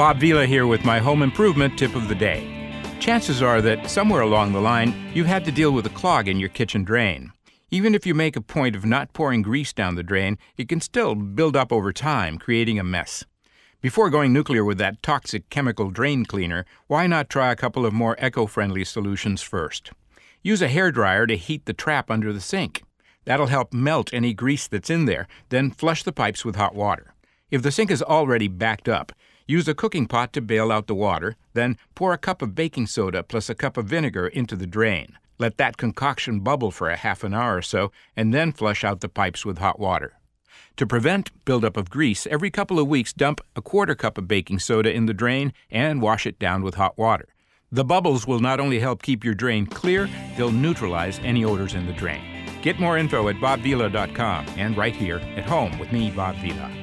Bob Vila here with my home improvement tip of the day. Chances are that somewhere along the line, you've had to deal with a clog in your kitchen drain. Even if you make a point of not pouring grease down the drain, it can still build up over time, creating a mess. Before going nuclear with that toxic chemical drain cleaner, why not try a couple of more eco-friendly solutions first? Use a hairdryer to heat the trap under the sink. That'll help melt any grease that's in there, then flush the pipes with hot water. If the sink is already backed up, use a cooking pot to bail out the water, then pour a cup of baking soda plus a cup of vinegar into the drain. Let that concoction bubble for a half an hour or so, and then flush out the pipes with hot water. To prevent buildup of grease, every couple of weeks dump a quarter cup of baking soda in the drain and wash it down with hot water. The bubbles will not only help keep your drain clear, they'll neutralize any odors in the drain. Get more info at bobvila.com and right here at home with me, Bob Vila.